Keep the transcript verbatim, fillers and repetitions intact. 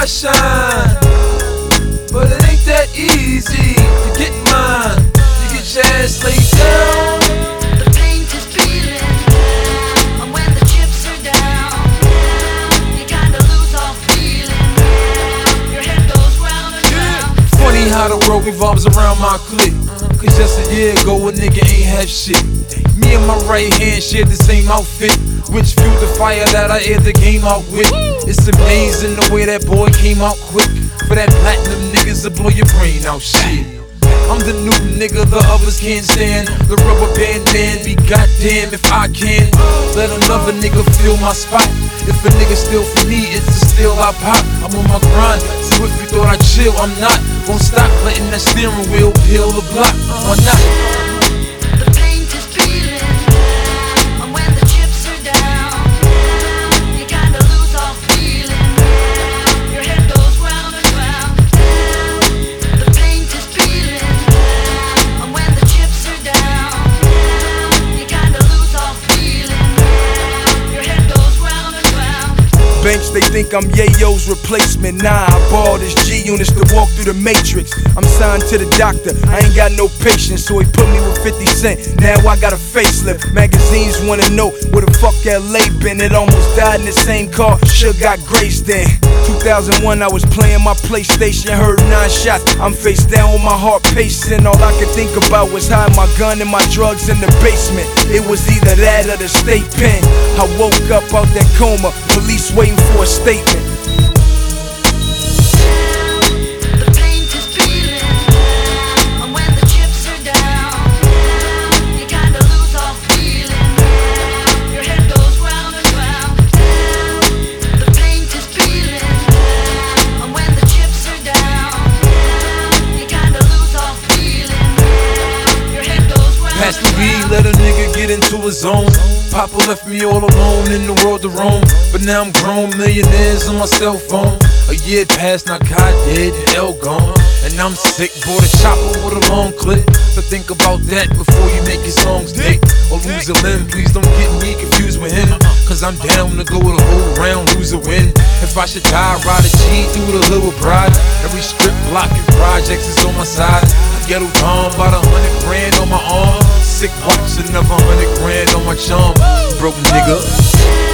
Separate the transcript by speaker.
Speaker 1: shine, but it ain't that easy to get mine. You get your ass laid down.
Speaker 2: The pain is feeling, and when the chips are down, you kinda lose all feeling. Your head goes round and round.
Speaker 1: Funny how the world revolves around my clique. Cause just a year ago a nigga ain't have shit. Me and my right hand shared the same outfit, which fueled the fire that I aired the game out with. It's amazing the way that boy came out quick. For that platinum niggas to blow your brain out, shit. I'm the new nigga the others can't stand. The rubber band man, be goddamn if I can let another nigga fill my spot. If a nigga steal for me, it's a steal I pop. I'm on my grind, so if you thought I'd chill, I'm not. Won't stop letting that steering wheel peel the block. Why not?
Speaker 2: The pain is feeling, and when the chips are down, you kinda lose all feeling. Your head goes round and round. The pain is feeling, and when the chips are down, you kinda lose all feeling. Your head goes round and round.
Speaker 3: Banks, they think I'm Yayo's replacement. Nah, I bought his G units to walk through the matrix. I'm signed to the doctor, I ain't got no patience, so he put me with fifty cent. Now I got a facelift. Magazines wanna know where the fuck L A been. It almost died in the same car, sure got graced in. two thousand one, I was playing my PlayStation, heard nine shots. I'm face down with my heart pacing. All I could think about was hiding my gun and my drugs in the basement. It was either that or the state pen. I woke up out that coma, police waiting for a statement.
Speaker 2: The pain is feeling, and when the chips are down, you kinda lose all feeling. Your head goes round and round. The pain is feeling, and when the chips are down, you kinda lose all feeling. Your head goes round
Speaker 1: Pass the
Speaker 2: and
Speaker 1: weed,
Speaker 2: round.
Speaker 1: let a nigga get into his zone. Papa left me all alone in the world to roam, but now I'm grown, millionaires on my cell phone. A year passed, now God dead, hell gone, and I'm sick. Bought a chopper with a long clip. So think about that before you make your songs dick or lose a limb. Please don't get me confused with him, cause I'm down to go the whole round, lose or win. If I should die, ride a G through the little bride. Every strip block and projects is on my side. Ghetto Tom, about a hundred grand on my arm. Sick watch, another hundred grand on my charm. Broke nigga.